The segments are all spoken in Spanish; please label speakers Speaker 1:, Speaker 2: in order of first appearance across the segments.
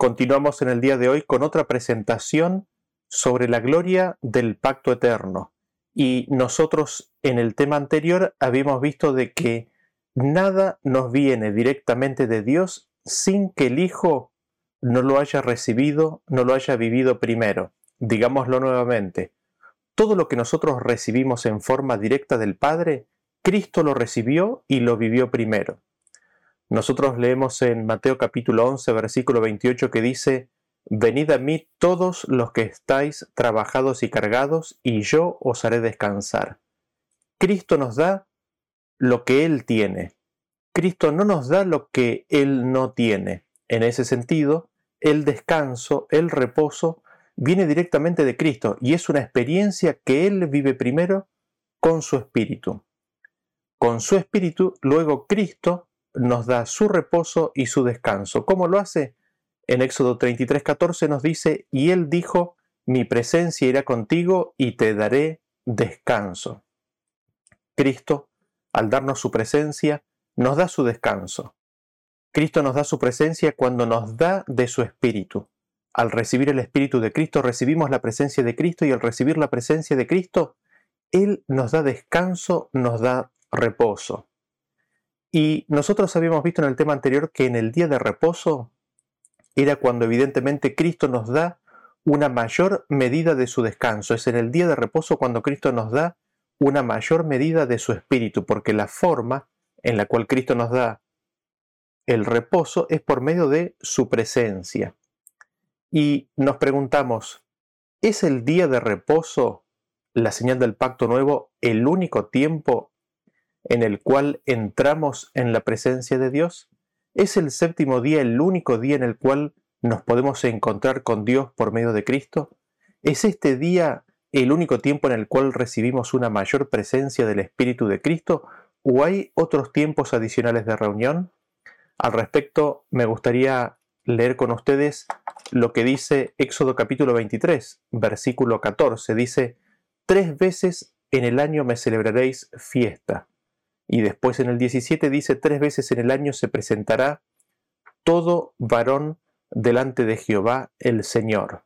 Speaker 1: Continuamos en el día de hoy con otra presentación sobre la gloria del pacto eterno. Y nosotros en el tema anterior habíamos visto de que nada nos viene directamente de Dios sin que el Hijo no lo haya recibido, no lo haya vivido primero. Digámoslo nuevamente. Todo lo que nosotros recibimos en forma directa del Padre, Cristo lo recibió y lo vivió primero. Nosotros leemos en Mateo capítulo 11, versículo 28 que dice: «Venid a mí todos los que estáis trabajados y cargados, y yo os haré descansar». Cristo nos da lo que Él tiene. Cristo no nos da lo que Él no tiene. En ese sentido, el descanso, el reposo, viene directamente de Cristo y es una experiencia que Él vive primero con su Espíritu. Con su Espíritu, luego Cristo nos da su reposo y su descanso. ¿Cómo lo hace? En Éxodo 33:14 nos dice: «Y Él dijo, mi presencia irá contigo y te daré descanso». Cristo, al darnos su presencia, nos da su descanso. Cristo nos da su presencia cuando nos da de su Espíritu. Al recibir el Espíritu de Cristo, recibimos la presencia de Cristo, y al recibir la presencia de Cristo, Él nos da descanso, nos da reposo. Y nosotros habíamos visto en el tema anterior que en el día de reposo era cuando evidentemente Cristo nos da una mayor medida de su descanso. Es en el día de reposo cuando Cristo nos da una mayor medida de su Espíritu, porque la forma en la cual Cristo nos da el reposo es por medio de su presencia. Y nos preguntamos, ¿es el día de reposo, la señal del pacto nuevo, el único tiempo en el cual entramos en la presencia de Dios? ¿Es el séptimo día el único día en el cual nos podemos encontrar con Dios por medio de Cristo? ¿Es este día el único tiempo en el cual recibimos una mayor presencia del Espíritu de Cristo? ¿O hay otros tiempos adicionales de reunión? Al respecto, me gustaría leer con ustedes lo que dice Éxodo capítulo 23, versículo 14. Dice: «3 veces en el año me celebraréis fiesta». Y después en el 17 dice: «3 veces en el año se presentará todo varón delante de Jehová el Señor».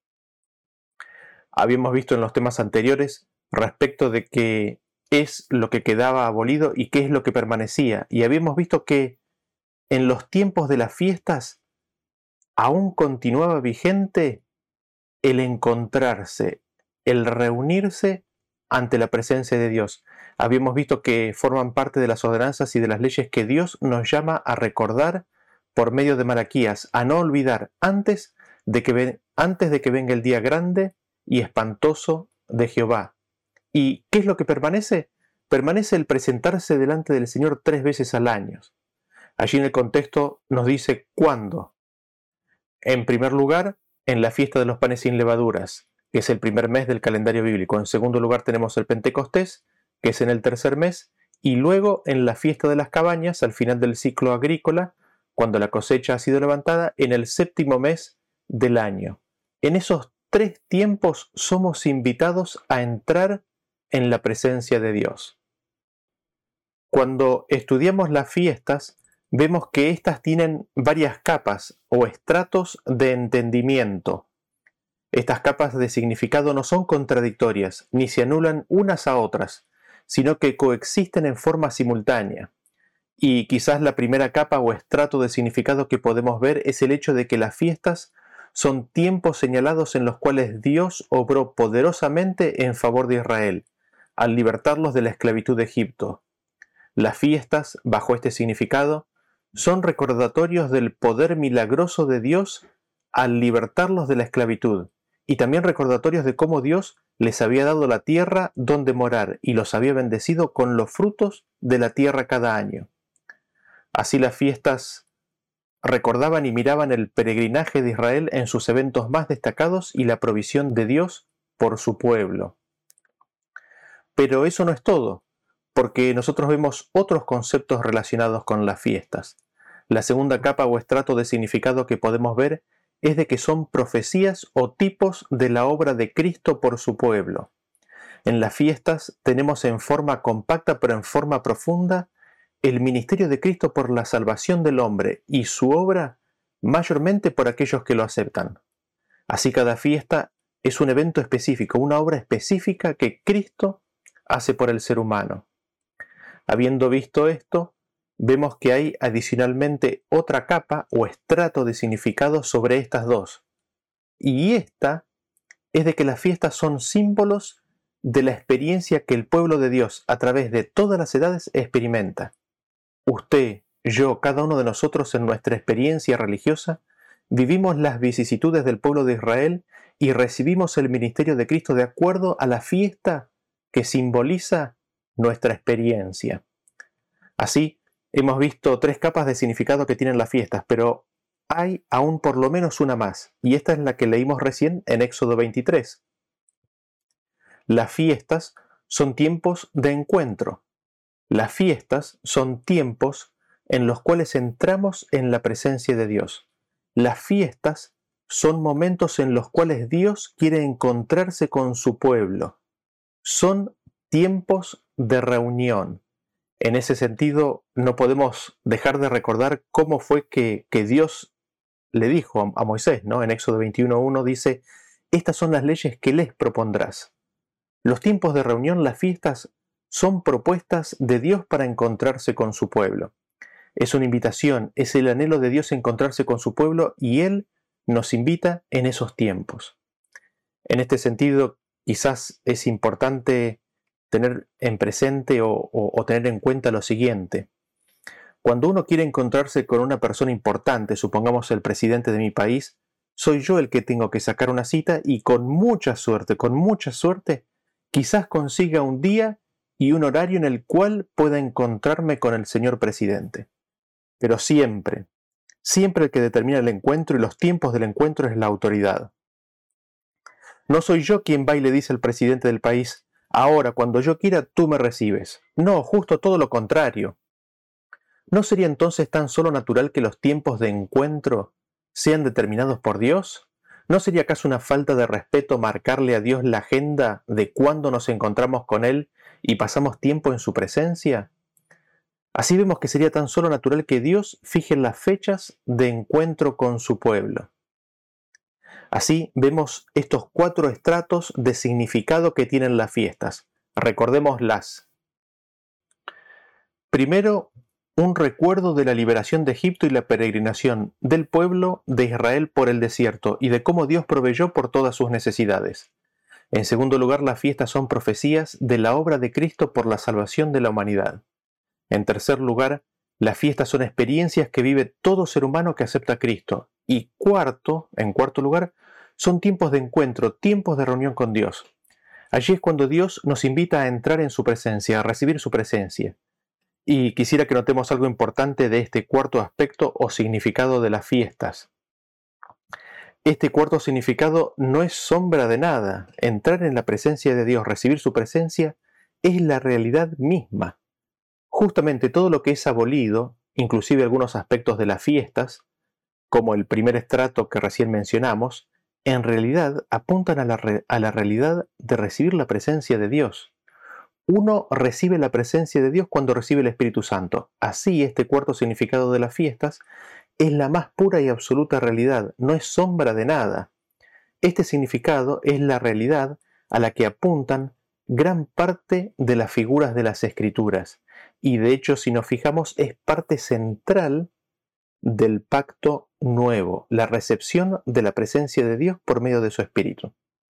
Speaker 1: Habíamos visto en los temas anteriores respecto de qué es lo que quedaba abolido y qué es lo que permanecía. Y habíamos visto que en los tiempos de las fiestas aún continuaba vigente el encontrarse, el reunirse ante la presencia de Dios. Habíamos visto que forman parte de las ordenanzas y de las leyes que Dios nos llama a recordar por medio de Malaquías, a no olvidar antes de que venga el día grande y espantoso de Jehová. ¿Y qué es lo que permanece? Permanece el presentarse delante del Señor 3 veces al año. Allí en el contexto nos dice cuándo. En primer lugar, en la fiesta de los panes sin levaduras, que es el primer mes del calendario bíblico. En segundo lugar tenemos el Pentecostés, que es en el tercer mes, y luego en la fiesta de las cabañas, al final del ciclo agrícola, cuando la cosecha ha sido levantada, en el séptimo mes del año. En esos 3 tiempos somos invitados a entrar en la presencia de Dios. Cuando estudiamos las fiestas, vemos que éstas tienen varias capas o estratos de entendimiento. Estas capas de significado no son contradictorias, ni se anulan unas a otras, sino que coexisten en forma simultánea. Y quizás la primera capa o estrato de significado que podemos ver es el hecho de que las fiestas son tiempos señalados en los cuales Dios obró poderosamente en favor de Israel, al libertarlos de la esclavitud de Egipto. Las fiestas, bajo este significado, son recordatorios del poder milagroso de Dios al libertarlos de la esclavitud, y también recordatorios de cómo Dios les había dado la tierra donde morar y los había bendecido con los frutos de la tierra cada año. Así las fiestas recordaban y miraban el peregrinaje de Israel en sus eventos más destacados y la provisión de Dios por su pueblo. Pero eso no es todo, porque nosotros vemos otros conceptos relacionados con las fiestas. La segunda capa o estrato de significado que podemos ver es de que son profecías o tipos de la obra de Cristo por su pueblo. En las fiestas tenemos en forma compacta pero en forma profunda el ministerio de Cristo por la salvación del hombre y su obra mayormente por aquellos que lo aceptan. Así cada fiesta es un evento específico, una obra específica que Cristo hace por el ser humano. Habiendo visto esto, vemos que hay adicionalmente otra capa o estrato de significado sobre estas dos. Y esta es de que las fiestas son símbolos de la experiencia que el pueblo de Dios a través de todas las edades experimenta. Usted, yo, cada uno de nosotros en nuestra experiencia religiosa, vivimos las vicisitudes del pueblo de Israel y recibimos el ministerio de Cristo de acuerdo a la fiesta que simboliza nuestra experiencia. Así, hemos visto 3 capas de significado que tienen las fiestas, pero hay aún por lo menos una más, y esta es la que leímos recién en Éxodo 23. Las fiestas son tiempos de encuentro. Las fiestas son tiempos en los cuales entramos en la presencia de Dios. Las fiestas son momentos en los cuales Dios quiere encontrarse con su pueblo. Son tiempos de reunión. En ese sentido, no podemos dejar de recordar cómo fue que Dios le dijo a Moisés, ¿no? En Éxodo 21:1 dice, estas son las leyes que les propondrás. Los tiempos de reunión, las fiestas, son propuestas de Dios para encontrarse con su pueblo. Es una invitación, es el anhelo de Dios encontrarse con su pueblo y Él nos invita en esos tiempos. En este sentido, quizás es importante tener en presente o tener en cuenta lo siguiente. Cuando uno quiere encontrarse con una persona importante, supongamos el presidente de mi país, soy yo el que tengo que sacar una cita y con mucha suerte, quizás consiga un día y un horario en el cual pueda encontrarme con el señor presidente. Pero siempre el que determina el encuentro y los tiempos del encuentro es la autoridad. No soy yo quien va y le dice al presidente del país, ahora, cuando yo quiera, tú me recibes. No, justo todo lo contrario. ¿No sería entonces tan solo natural que los tiempos de encuentro sean determinados por Dios? ¿No sería acaso una falta de respeto marcarle a Dios la agenda de cuándo nos encontramos con Él y pasamos tiempo en su presencia? Así vemos que sería tan solo natural que Dios fije las fechas de encuentro con su pueblo. Así vemos estos 4 estratos de significado que tienen las fiestas. Recordémoslas. Primero, un recuerdo de la liberación de Egipto y la peregrinación del pueblo de Israel por el desierto y de cómo Dios proveyó por todas sus necesidades. En segundo lugar, las fiestas son profecías de la obra de Cristo por la salvación de la humanidad. En tercer lugar, las fiestas son experiencias que vive todo ser humano que acepta a Cristo. Y en cuarto lugar, son tiempos de encuentro, tiempos de reunión con Dios. Allí es cuando Dios nos invita a entrar en su presencia, a recibir su presencia. Y quisiera que notemos algo importante de este cuarto aspecto o significado de las fiestas. Este cuarto significado no es sombra de nada. Entrar en la presencia de Dios, recibir su presencia, es la realidad misma. Justamente todo lo que es abolido, inclusive algunos aspectos de las fiestas, como el primer estrato que recién mencionamos, en realidad apuntan a la realidad de recibir la presencia de Dios. Uno recibe la presencia de Dios cuando recibe el Espíritu Santo. Así, este cuarto significado de las fiestas es la más pura y absoluta realidad, no es sombra de nada. Este significado es la realidad a la que apuntan gran parte de las figuras de las Escrituras. Y de hecho, si nos fijamos, es parte central del pacto nuevo, la recepción de la presencia de Dios por medio de su Espíritu.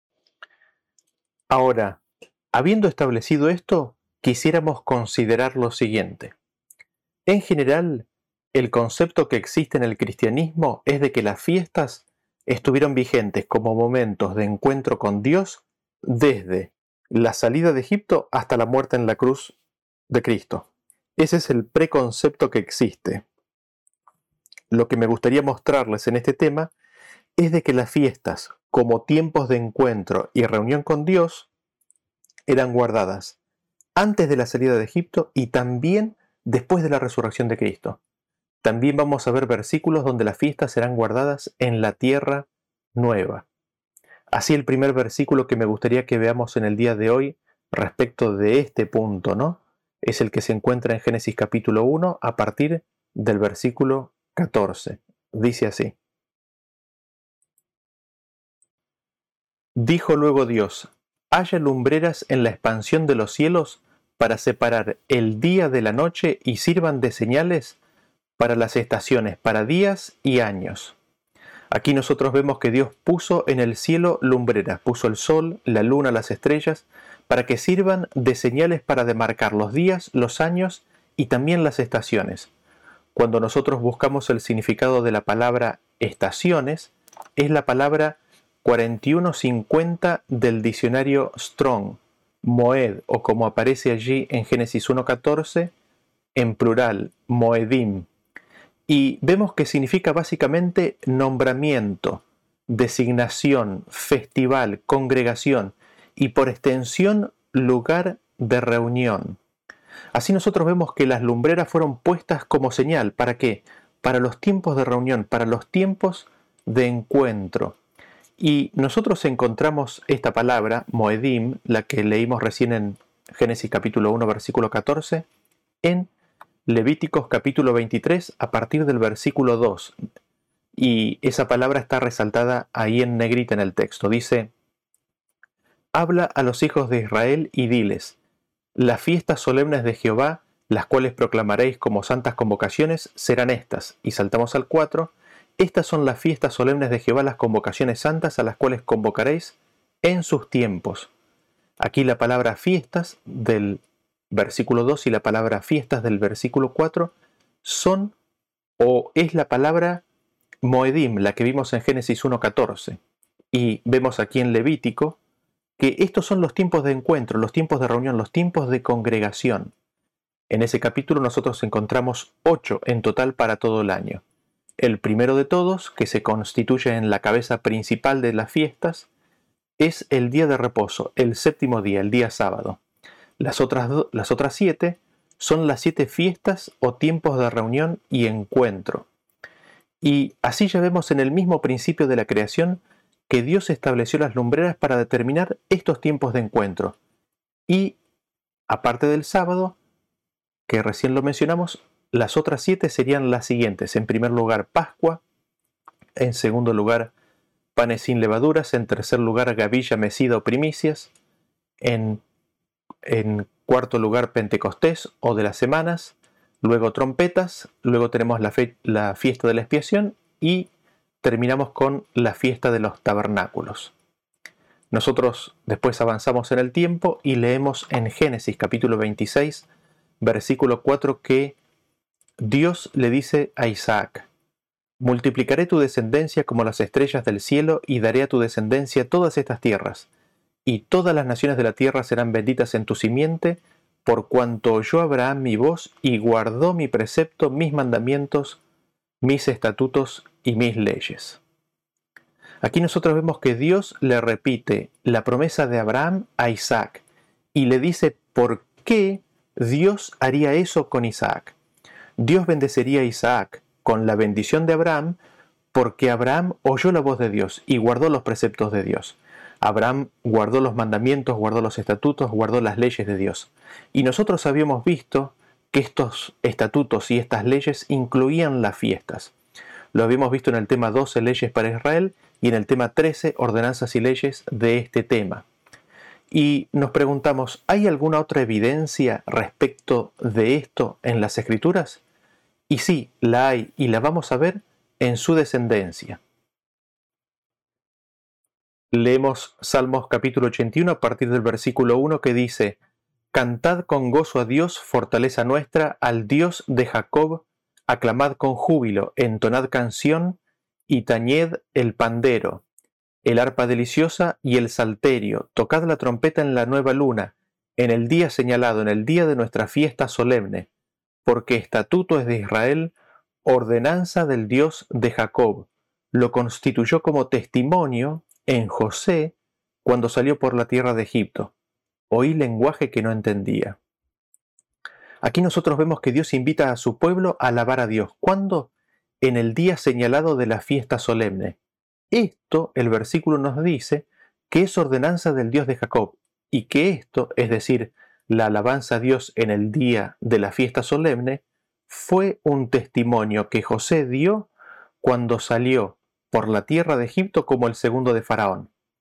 Speaker 1: Ahora, habiendo establecido esto, quisiéramos considerar lo siguiente. En general, el concepto que existe en el cristianismo es de que las fiestas estuvieron vigentes como momentos de encuentro con Dios desde la salida de Egipto hasta la muerte en la cruz de Cristo. Ese es el preconcepto que existe. Lo que me gustaría mostrarles en este tema es de que las fiestas, como tiempos de encuentro y reunión con Dios, eran guardadas antes de la salida de Egipto y también después de la resurrección de Cristo. También vamos a ver versículos donde las fiestas serán guardadas en la tierra nueva. Así el primer versículo que me gustaría que veamos en el día de hoy respecto de este punto, ¿no? Es el que se encuentra en Génesis capítulo 1 a partir del versículo 14. Dice así: Dijo luego Dios: haya lumbreras en la expansión de los cielos para separar el día de la noche y sirvan de señales para las estaciones, para días y años. Aquí nosotros vemos que Dios puso en el cielo lumbreras, puso el sol, la luna, las estrellas, para que sirvan de señales para demarcar los días, los años y también las estaciones. Cuando nosotros buscamos el significado de la palabra estaciones, es la palabra 4150 del diccionario Strong, Moed, o como aparece allí en Génesis 1.14, en plural, Moedim. Y vemos que significa básicamente nombramiento, designación, festival, congregación y por extensión lugar de reunión. Así nosotros vemos que las lumbreras fueron puestas como señal. ¿Para qué? Para los tiempos de reunión, para los tiempos de encuentro. Y nosotros encontramos esta palabra, Moedim, la que leímos recién en Génesis capítulo 1, versículo 14, en Levíticos capítulo 23 a partir del versículo 2. Y esa palabra está resaltada ahí en negrita en el texto. Dice: habla a los hijos de Israel y diles: las fiestas solemnes de Jehová, las cuales proclamaréis como santas convocaciones, serán estas. Y saltamos al 4. Estas son las fiestas solemnes de Jehová, las convocaciones santas a las cuales convocaréis en sus tiempos. Aquí la palabra fiestas del versículo 2 y la palabra fiestas del versículo 4 son o es la palabra Moedim, la que vimos en Génesis 1.14. Y vemos aquí en Levítico que estos son los tiempos de encuentro, los tiempos de reunión, los tiempos de congregación. En ese capítulo nosotros encontramos 8 en total para todo el año. El primero de todos, que se constituye en la cabeza principal de las fiestas, es el día de reposo, el séptimo día, el día sábado. Las otras 7 son las 7 fiestas o tiempos de reunión y encuentro. Y así ya vemos en el mismo principio de la creación que Dios estableció las lumbreras para determinar estos tiempos de encuentro. Y, aparte del sábado, que recién lo mencionamos, las otras 7 serían las siguientes. En primer lugar, Pascua. En segundo lugar, panes sin levaduras. En tercer lugar, gavilla mecida o primicias. En cuarto lugar, Pentecostés o de las semanas. Luego trompetas. Luego tenemos la fiesta de la expiación. Y terminamos con la fiesta de los tabernáculos. Nosotros después avanzamos en el tiempo y leemos en Génesis capítulo 26, versículo 4, que Dios le dice a Isaac: multiplicaré tu descendencia como las estrellas del cielo y daré a tu descendencia todas estas tierras, y todas las naciones de la tierra serán benditas en tu simiente, por cuanto oyó Abraham mi voz y guardó mi precepto, mis mandamientos, mis estatutos y mis leyes. Aquí nosotros vemos que Dios le repite la promesa de Abraham a Isaac y le dice por qué Dios haría eso con Isaac. Dios bendecería a Isaac con la bendición de Abraham porque Abraham oyó la voz de Dios y guardó los preceptos de Dios. Abraham guardó los mandamientos, guardó los estatutos, guardó las leyes de Dios. Y nosotros habíamos visto que estos estatutos y estas leyes incluían las fiestas. Lo habíamos visto en el tema 12, leyes para Israel, y en el tema 13, ordenanzas y leyes de este tema. Y nos preguntamos, ¿hay alguna otra evidencia respecto de esto en las Escrituras? Y sí, la hay, y la vamos a ver en su descendencia. Leemos Salmos capítulo 81 a partir del versículo 1 que dice: cantad con gozo a Dios, fortaleza nuestra, al Dios de Jacob, aclamad con júbilo, entonad canción y tañed el pandero, el arpa deliciosa y el salterio, tocad la trompeta en la nueva luna, en el día señalado, en el día de nuestra fiesta solemne, porque estatuto es de Israel, ordenanza del Dios de Jacob, lo constituyó como testimonio en José cuando salió por la tierra de Egipto. Oí lenguaje que no entendía. Aquí nosotros vemos que Dios invita a su pueblo a alabar a Dios. ¿Cuándo? En el día señalado de la fiesta solemne. Esto, el versículo nos dice, que es ordenanza del Dios de Jacob, y que esto, es decir, la alabanza a Dios en el día de la fiesta solemne, fue un testimonio que José dio cuando salió por la tierra de Egipto como el segundo de Faraón.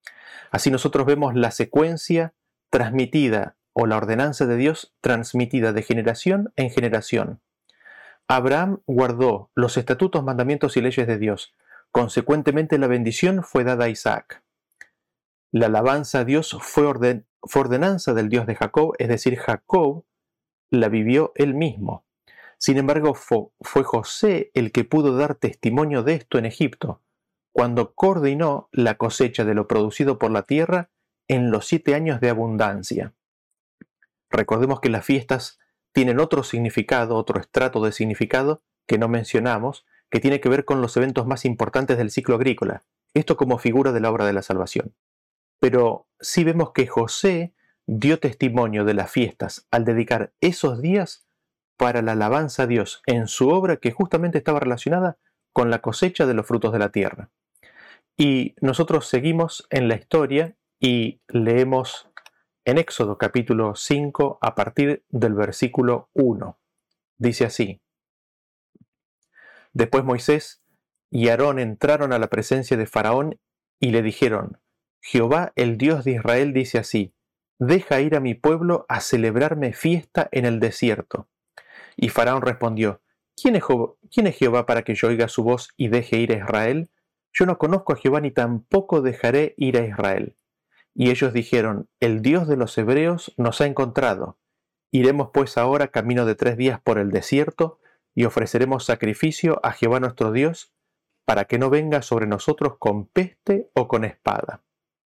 Speaker 1: Así nosotros vemos la secuencia transmitida o la ordenanza de Dios transmitida de generación en generación. Abraham guardó los estatutos, mandamientos y leyes de Dios. Consecuentemente, la bendición fue dada a Isaac. La alabanza a Dios fue ordenanza del Dios de Jacob, es decir, Jacob la vivió él mismo. Sin embargo, fue José el que pudo dar testimonio de esto en Egipto, cuando coordinó la cosecha de lo producido por la tierra en los 7 años de abundancia. Recordemos que las fiestas tienen otro significado, otro estrato de significado que no mencionamos, que tiene que ver con los eventos más importantes del ciclo agrícola, esto como figura de la obra de la salvación. Pero sí vemos que José dio testimonio de las fiestas al dedicar esos días para la alabanza a Dios en su obra que justamente estaba relacionada con la cosecha de los frutos de la tierra. Y nosotros seguimos en la historia y leemos en Éxodo capítulo 5 a partir del versículo 1. Dice así: Después Moisés y Aarón entraron a la presencia de Faraón y le dijeron: Jehová, el Dios de Israel, dice así: Deja ir a mi pueblo a celebrarme fiesta en el desierto. Y Faraón respondió: ¿Quién es Jehová para que yo oiga su voz y deje ir a Israel? Yo no conozco a Jehová ni tampoco dejaré ir a Israel. Y ellos dijeron: El Dios de los hebreos nos ha encontrado. Iremos pues ahora camino de 3 días por el desierto y ofreceremos sacrificio a Jehová nuestro Dios, para que no venga sobre nosotros con peste o con espada.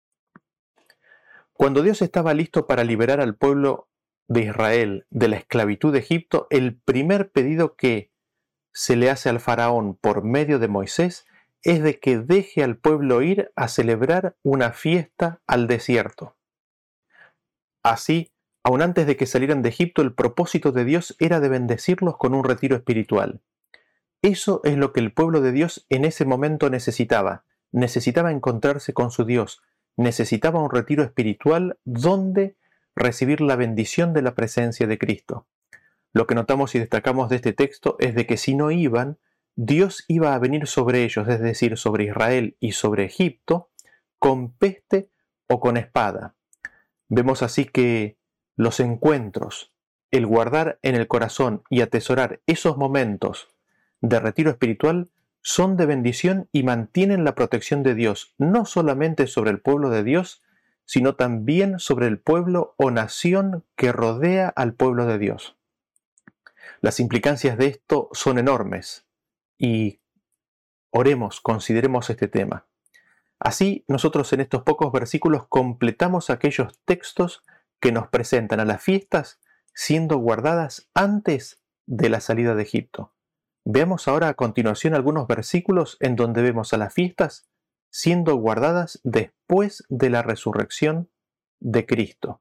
Speaker 1: Cuando Dios estaba listo para liberar al pueblo de Israel de la esclavitud de Egipto, el primer pedido que se le hace al faraón por medio de Moisés es de que deje al pueblo ir a celebrar una fiesta al desierto. Así, aun antes de que salieran de Egipto, el propósito de Dios era de bendecirlos con un retiro espiritual. Eso es lo que el pueblo de Dios en ese momento necesitaba. Necesitaba encontrarse con su Dios. Necesitaba un retiro espiritual donde recibir la bendición de la presencia de Cristo. Lo que notamos y destacamos de este texto es de que si no iban, Dios iba a venir sobre ellos, es decir, sobre Israel y sobre Egipto, con peste o con espada. Vemos así que los encuentros, el guardar en el corazón y atesorar esos momentos de retiro espiritual son de bendición y mantienen la protección de Dios, no solamente sobre el pueblo de Dios, sino también sobre el pueblo o nación que rodea al pueblo de Dios. Las implicancias de esto son enormes y oremos, consideremos este tema. Así, nosotros en estos pocos versículos completamos aquellos textos que nos presentan a las fiestas siendo guardadas antes de la salida de Egipto. Veamos ahora a continuación algunos versículos en donde vemos a las fiestas siendo guardadas después de la resurrección de Cristo.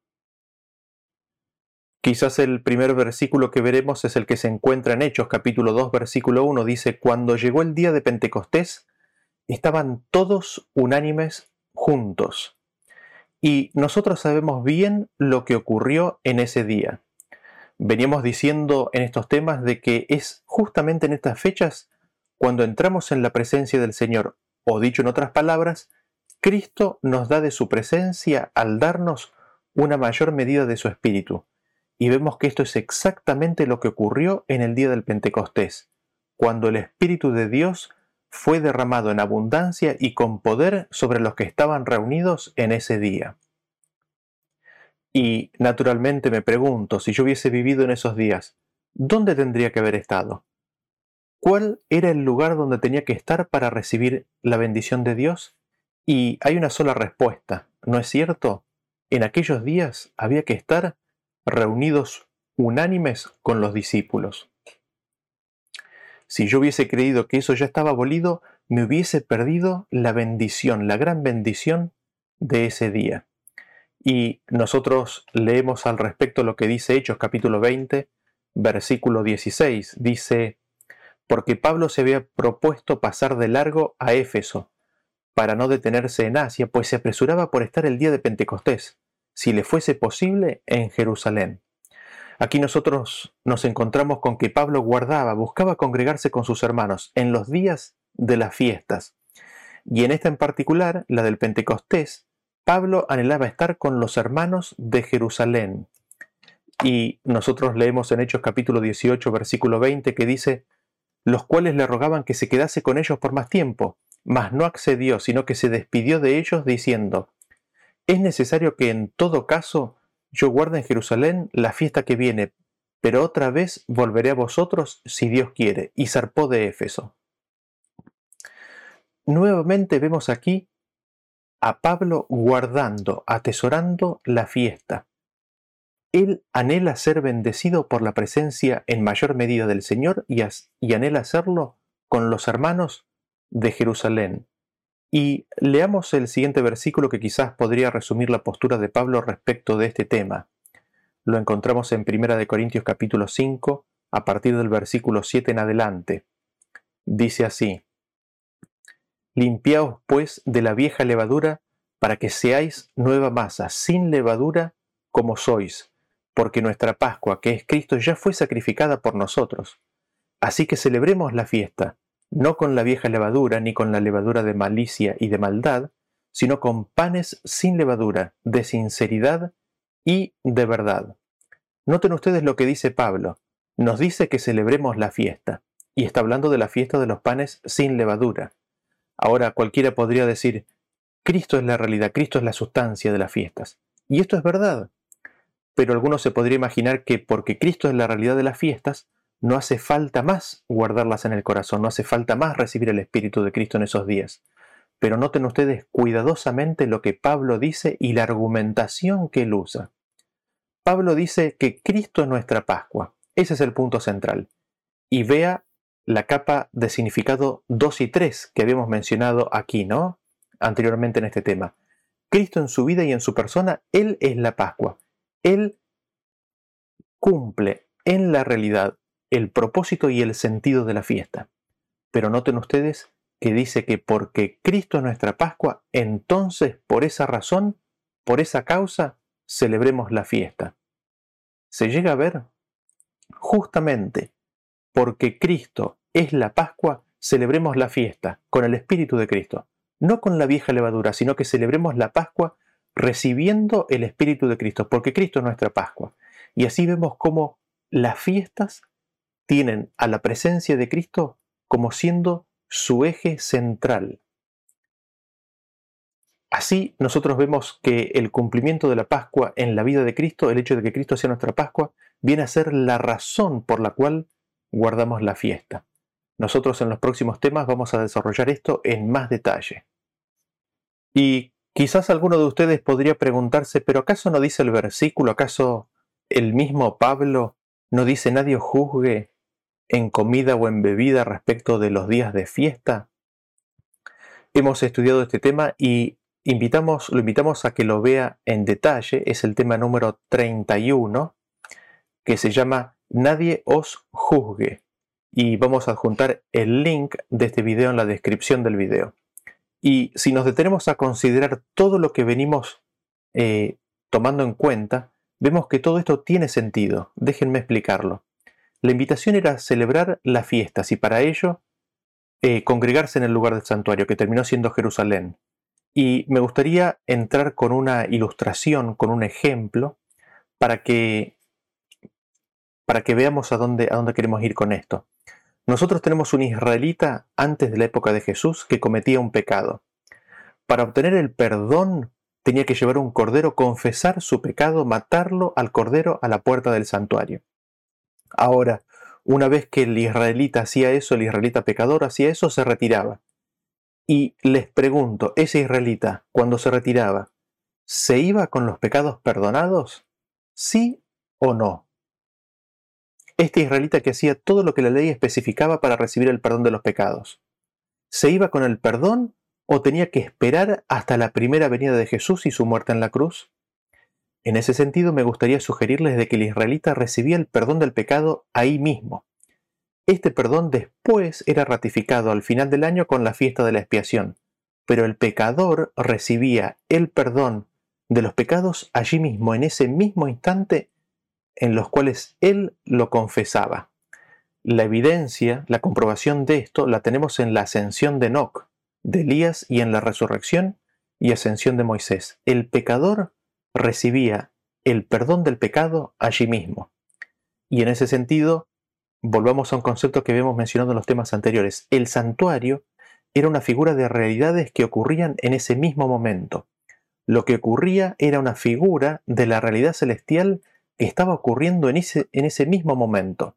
Speaker 1: Quizás el primer versículo que veremos es el que se encuentra en Hechos capítulo 2 versículo 1. Dice: Cuando llegó el día de Pentecostés, estaban todos unánimes juntos. Y nosotros sabemos bien lo que ocurrió en ese día. Veníamos diciendo en estos temas de que es justamente en estas fechas cuando entramos en la presencia del Señor, o dicho en otras palabras, Cristo nos da de su presencia al darnos una mayor medida de su Espíritu. Y vemos que esto es exactamente lo que ocurrió en el día del Pentecostés, cuando el Espíritu de Dios fue derramado en abundancia y con poder sobre los que estaban reunidos en ese día. Y naturalmente me pregunto, si yo hubiese vivido en esos días, ¿dónde tendría que haber estado? ¿Cuál era el lugar donde tenía que estar para recibir la bendición de Dios? Y hay una sola respuesta, ¿no es cierto? En aquellos días había que estar reunidos unánimes con los discípulos. Si yo hubiese creído que eso ya estaba abolido, me hubiese perdido la bendición, la gran bendición de ese día. Y nosotros leemos al respecto lo que dice Hechos capítulo 20, versículo 16. Dice: Porque Pablo se había propuesto pasar de largo a Éfeso, para no detenerse en Asia, pues se apresuraba por estar el día de Pentecostés, si le fuese posible, en Jerusalén. Aquí nosotros nos encontramos con que Pablo buscaba congregarse con sus hermanos en los días de las fiestas. Y en esta en particular, la del Pentecostés, Pablo anhelaba estar con los hermanos de Jerusalén. Y nosotros leemos en Hechos capítulo 18, versículo 20, que dice: los cuales le rogaban que se quedase con ellos por más tiempo, mas no accedió, sino que se despidió de ellos diciendo: es necesario que en todo caso yo guarde en Jerusalén la fiesta que viene, pero otra vez volveré a vosotros si Dios quiere. Y zarpó de Éfeso. Nuevamente vemos aquí a Pablo guardando, atesorando la fiesta. Él anhela ser bendecido por la presencia en mayor medida del Señor y anhela hacerlo con los hermanos de Jerusalén. Y leamos el siguiente versículo que quizás podría resumir la postura de Pablo respecto de este tema. Lo encontramos en 1 Corintios capítulo 5, a partir del versículo 7 en adelante. Dice así: limpiaos pues de la vieja levadura, para que seáis nueva masa, sin levadura como sois, porque nuestra Pascua, que es Cristo, ya fue sacrificada por nosotros. Así que celebremos la fiesta, no con la vieja levadura, ni con la levadura de malicia y de maldad, sino con panes sin levadura, de sinceridad y de verdad. Noten ustedes lo que dice Pablo. Nos dice que celebremos la fiesta, y está hablando de la fiesta de los panes sin levadura. Ahora cualquiera podría decir: Cristo es la realidad, Cristo es la sustancia de las fiestas. Y esto es verdad. Pero alguno se podría imaginar que porque Cristo es la realidad de las fiestas, no hace falta más guardarlas en el corazón, no hace falta más recibir el Espíritu de Cristo en esos días. Pero noten ustedes cuidadosamente lo que Pablo dice y la argumentación que él usa. Pablo dice que Cristo es nuestra Pascua. Ese es el punto central. Y vea la capa de significado 2 y 3 que habíamos mencionado aquí, ¿no? Anteriormente en este tema. Cristo en su vida y en su persona, Él es la Pascua. Él cumple en la realidad el propósito y el sentido de la fiesta. Pero noten ustedes que dice que porque Cristo es nuestra Pascua, entonces por esa razón, por esa causa, celebremos la fiesta. ¿Se llega a ver? Justamente porque Cristo es la Pascua, celebremos la fiesta con el Espíritu de Cristo. No con la vieja levadura, sino que celebremos la Pascua recibiendo el Espíritu de Cristo, porque Cristo es nuestra Pascua. Y así vemos cómo las fiestas tienen a la presencia de Cristo como siendo su eje central. Así nosotros vemos que el cumplimiento de la Pascua en la vida de Cristo, el hecho de que Cristo sea nuestra Pascua, viene a ser la razón por la cual guardamos la fiesta. Nosotros en los próximos temas vamos a desarrollar esto en más detalle. Y quizás alguno de ustedes podría preguntarse, ¿pero acaso no dice el versículo, acaso el mismo Pablo no dice nadie os juzgue en comida o en bebida respecto de los días de fiesta? Hemos estudiado este tema y lo invitamos a que lo vea en detalle. Es el tema número 31, que se llama Nadie os juzgue. Y vamos a adjuntar el link de este video en la descripción del video. Y si nos detenemos a considerar todo lo que venimos tomando en cuenta, vemos que todo esto tiene sentido. Déjenme explicarlo. La invitación era celebrar las fiestas y para ello congregarse en el lugar del santuario, que terminó siendo Jerusalén. Y me gustaría entrar con una ilustración, con un ejemplo, para que veamos a dónde queremos ir con esto. Nosotros tenemos un israelita antes de la época de Jesús que cometía un pecado. Para obtener el perdón tenía que llevar un cordero, confesar su pecado, matarlo al cordero a la puerta del santuario. Ahora, una vez que el israelita hacía eso, el israelita pecador hacía eso, se retiraba. Y les pregunto, ese israelita, cuando se retiraba, ¿se iba con los pecados perdonados? ¿Sí o no? Este israelita que hacía todo lo que la ley especificaba para recibir el perdón de los pecados, ¿se iba con el perdón o tenía que esperar hasta la primera venida de Jesús y su muerte en la cruz? En ese sentido, me gustaría sugerirles de que el israelita recibía el perdón del pecado ahí mismo. Este perdón después era ratificado al final del año con la fiesta de la expiación, pero el pecador recibía el perdón de los pecados allí mismo, en ese mismo instante en los cuales él lo confesaba. La evidencia, la comprobación de esto la tenemos en la ascensión de Enoc, de Elías y en la resurrección y ascensión de Moisés. El pecador recibía el perdón del pecado allí mismo. Y en ese sentido, volvamos a un concepto que habíamos mencionado en los temas anteriores. El santuario era una figura de realidades que ocurrían en ese mismo momento. Lo que ocurría era una figura de la realidad celestial que estaba ocurriendo en ese mismo momento.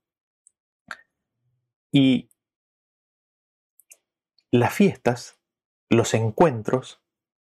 Speaker 1: Y las fiestas, los encuentros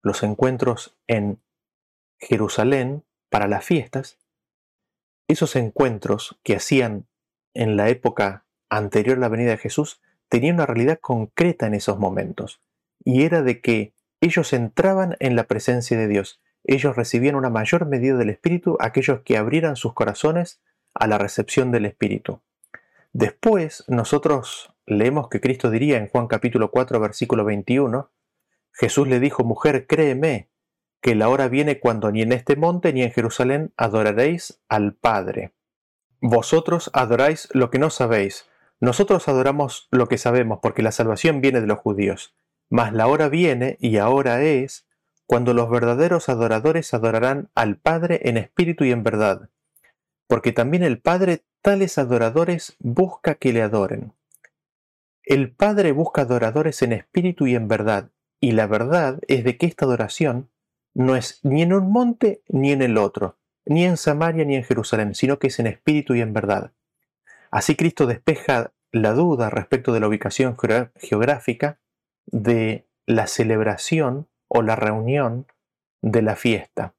Speaker 1: en Jerusalén para las fiestas, esos encuentros que hacían en la época anterior a la venida de Jesús, tenían una realidad concreta en esos momentos. Y era de que ellos entraban en la presencia de Dios. Ellos recibían una mayor medida del Espíritu, aquellos que abrieran sus corazones a la recepción del Espíritu. Después nosotros leemos que Cristo diría en Juan capítulo 4 versículo 21, Jesús le dijo: mujer, créeme, que la hora viene cuando ni en este monte ni en Jerusalén adoraréis al Padre. Vosotros adoráis lo que no sabéis, nosotros adoramos lo que sabemos, porque la salvación viene de los judíos. Mas la hora viene, y ahora es, cuando los verdaderos adoradores adorarán al Padre en espíritu y en verdad, porque también el Padre tales adoradores busca que le adoren. El Padre busca adoradores en espíritu y en verdad, y la verdad es de que esta adoración no es ni en un monte ni en el otro, ni en Samaria ni en Jerusalén, sino que es en espíritu y en verdad. Así Cristo despeja la duda respecto de la ubicación geográfica de la celebración o la reunión de la fiesta.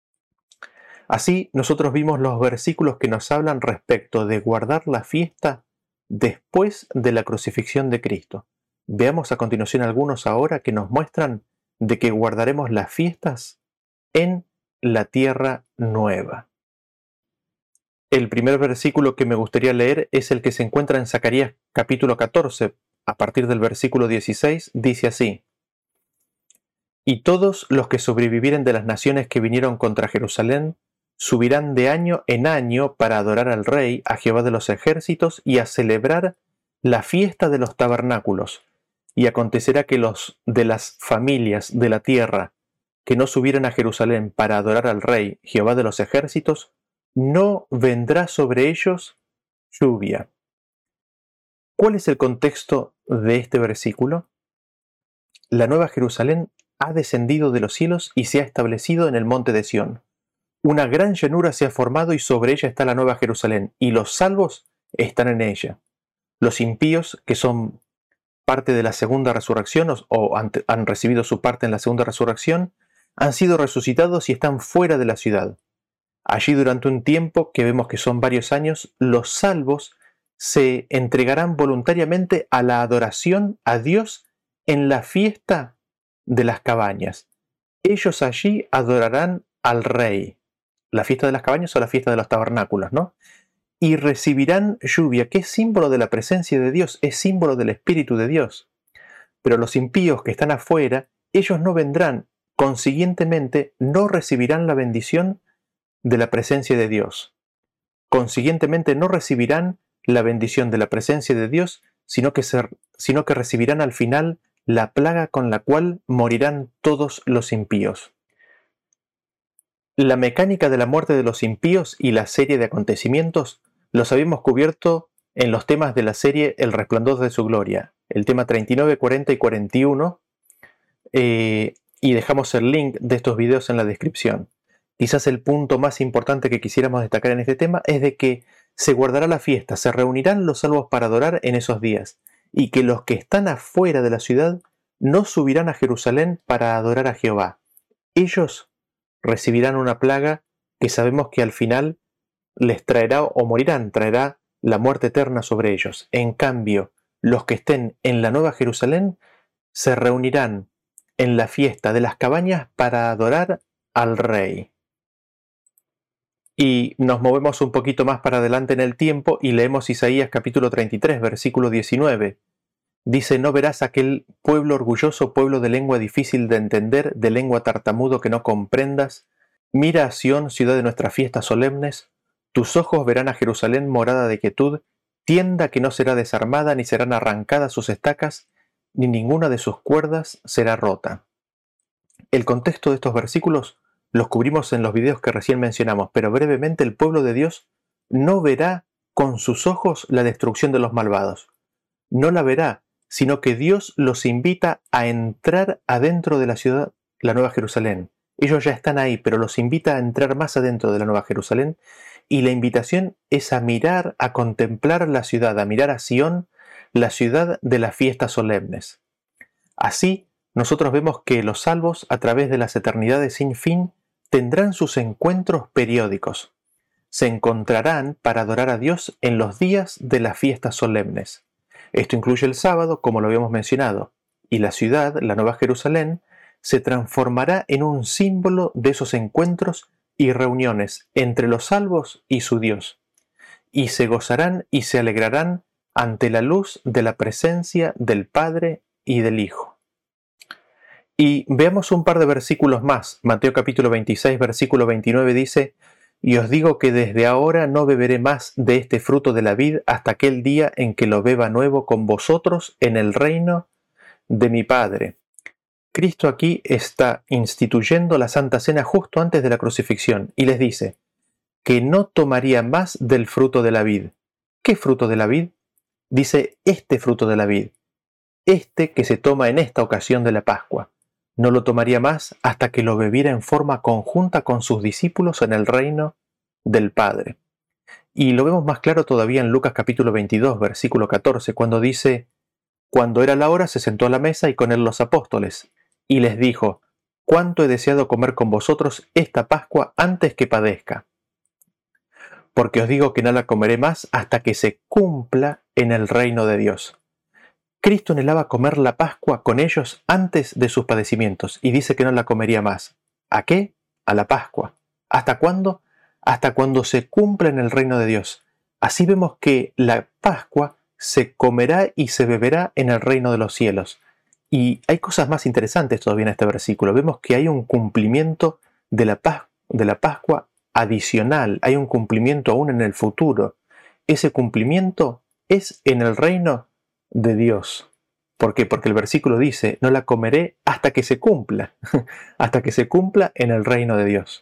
Speaker 1: Así nosotros vimos los versículos que nos hablan respecto de guardar la fiesta después de la crucifixión de Cristo. Veamos a continuación algunos ahora que nos muestran de que guardaremos las fiestas en la tierra nueva. El primer versículo que me gustaría leer es el que se encuentra en Zacarías capítulo 14, a partir del versículo 16, dice así: Y todos los que sobrevivieren de las naciones que vinieron contra Jerusalén subirán de año en año para adorar al Rey, a Jehová de los ejércitos, y a celebrar la fiesta de los tabernáculos. Y acontecerá que los de las familias de la tierra que no subieran a Jerusalén para adorar al Rey, Jehová de los ejércitos, no vendrá sobre ellos lluvia. ¿Cuál es el contexto de este versículo? La nueva Jerusalén ha descendido de los cielos y se ha establecido en el monte de Sión. Una gran llanura se ha formado y sobre ella está la nueva Jerusalén, y los salvos están en ella. Los impíos, que son parte de la segunda resurrección o han recibido su parte en la segunda resurrección, han sido resucitados y están fuera de la ciudad. Allí durante un tiempo, que vemos que son varios años, los salvos se entregarán voluntariamente a la adoración a Dios en la fiesta de las cabañas. Ellos allí adorarán al Rey. La fiesta de las cabañas o la fiesta de los tabernáculos, ¿no? Y recibirán lluvia, que es símbolo de la presencia de Dios, es símbolo del Espíritu de Dios. Pero los impíos que están afuera, ellos no vendrán, consiguientemente no recibirán la bendición de la presencia de Dios. Consiguientemente no recibirán la bendición de la presencia de Dios, sino que recibirán al final la plaga con la cual morirán todos los impíos. La mecánica de la muerte de los impíos y la serie de acontecimientos los habíamos cubierto en los temas de la serie El Resplandor de su Gloria, el tema 39, 40 y 41, y dejamos el link de estos videos en la descripción. Quizás el punto más importante que quisiéramos destacar en este tema es de que se guardará la fiesta, se reunirán los salvos para adorar en esos días, y que los que están afuera de la ciudad no subirán a Jerusalén para adorar a Jehová. Ellos recibirán una plaga que sabemos que al final les traerá o morirán, traerá la muerte eterna sobre ellos. En cambio, los que estén en la Nueva Jerusalén se reunirán en la fiesta de las cabañas para adorar al Rey. Y nos movemos un poquito más para adelante en el tiempo y leemos Isaías capítulo 33, versículo 19. Dice: no verás aquel pueblo orgulloso, pueblo de lengua difícil de entender, de lengua tartamudo que no comprendas. Mira a Sión, ciudad de nuestras fiestas solemnes. Tus ojos verán a Jerusalén, morada de quietud, tienda que no será desarmada, ni serán arrancadas sus estacas, ni ninguna de sus cuerdas será rota. El contexto de estos versículos los cubrimos en los videos que recién mencionamos, pero brevemente el pueblo de Dios no verá con sus ojos la destrucción de los malvados. No la verá, sino que Dios los invita a entrar adentro de la ciudad, la Nueva Jerusalén. Ellos ya están ahí, pero los invita a entrar más adentro de la Nueva Jerusalén, y la invitación es a mirar, a contemplar la ciudad, a mirar a Sión, la ciudad de las fiestas solemnes. Así, nosotros vemos que los salvos, a través de las eternidades sin fin, tendrán sus encuentros periódicos. Se encontrarán para adorar a Dios en los días de las fiestas solemnes. Esto incluye el sábado, como lo habíamos mencionado, y la ciudad, la Nueva Jerusalén, se transformará en un símbolo de esos encuentros y reuniones entre los salvos y su Dios, y se gozarán y se alegrarán ante la luz de la presencia del Padre y del Hijo. Y veamos un par de versículos más. Mateo capítulo 26, versículo 29 dice: «Y os digo que desde ahora no beberé más de este fruto de la vid hasta aquel día en que lo beba nuevo con vosotros en el reino de mi Padre». Cristo aquí está instituyendo la Santa Cena justo antes de la crucifixión y les dice que no tomaría más del fruto de la vid. ¿Qué fruto de la vid? Dice este fruto de la vid, este que se toma en esta ocasión de la Pascua. No lo tomaría más hasta que lo bebiera en forma conjunta con sus discípulos en el reino del Padre. Y lo vemos más claro todavía en Lucas capítulo 22, versículo 14, cuando dice: «Cuando era la hora se sentó a la mesa y con él los apóstoles, y les dijo: cuánto he deseado comer con vosotros esta Pascua antes que padezca. Porque os digo que no la comeré más hasta que se cumpla en el reino de Dios». Cristo anhelaba comer la Pascua con ellos antes de sus padecimientos y dice que no la comería más. ¿A qué? A la Pascua. ¿Hasta cuándo? Hasta cuando se cumpla en el reino de Dios. Así vemos que la Pascua se comerá y se beberá en el reino de los cielos. Y hay cosas más interesantes todavía en este versículo. Vemos que hay un cumplimiento de la Pascua adicional, hay un cumplimiento aún en el futuro. Ese cumplimiento es en el reino de Dios. ¿Por qué? Porque el versículo dice: no la comeré hasta que se cumpla, hasta que se cumpla en el reino de Dios.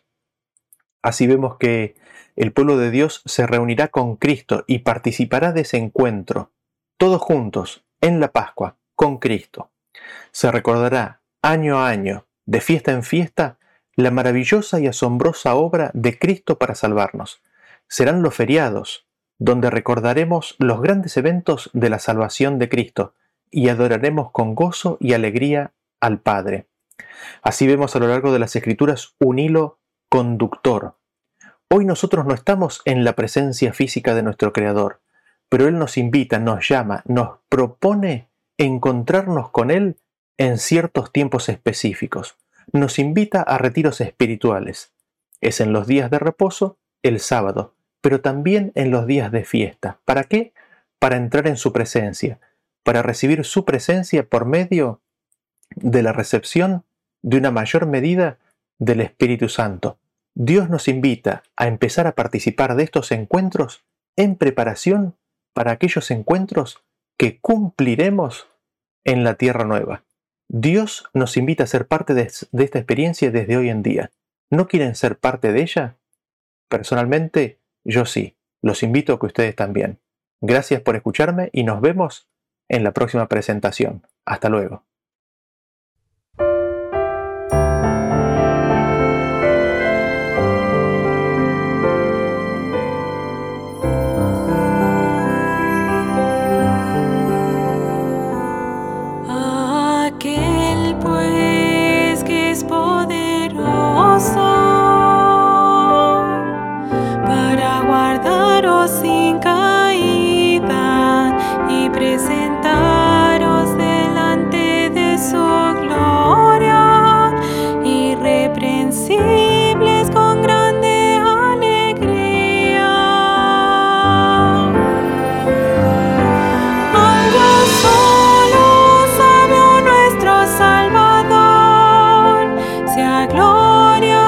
Speaker 1: Así vemos que el pueblo de Dios se reunirá con Cristo y participará de ese encuentro, todos juntos, en la Pascua, con Cristo. Se recordará año a año, de fiesta en fiesta, la maravillosa y asombrosa obra de Cristo para salvarnos. Serán los feriados, donde recordaremos los grandes eventos de la salvación de Cristo y adoraremos con gozo y alegría al Padre. Así vemos a lo largo de las Escrituras un hilo conductor. Hoy nosotros no estamos en la presencia física de nuestro Creador, pero Él nos invita, nos llama, nos propone encontrarnos con Él en ciertos tiempos específicos. Nos invita a retiros espirituales. Es en los días de reposo, el sábado, pero también en los días de fiesta. ¿Para qué? Para entrar en su presencia, para recibir su presencia por medio de la recepción de una mayor medida del Espíritu Santo. Dios nos invita a empezar a participar de estos encuentros en preparación para aquellos encuentros que cumpliremos en la tierra nueva. Dios nos invita a ser parte de esta experiencia desde hoy en día. ¿No quieren ser parte de ella? Personalmente, yo sí. Los invito a que ustedes también. Gracias por escucharme y nos vemos en la próxima presentación. Hasta luego.
Speaker 2: Aquel pues que es poderoso para guardaros sin caída y presentaros delante de su gloria irreprensibles con grande alegría. Algo solo sabio nuestro Salvador, sea gloria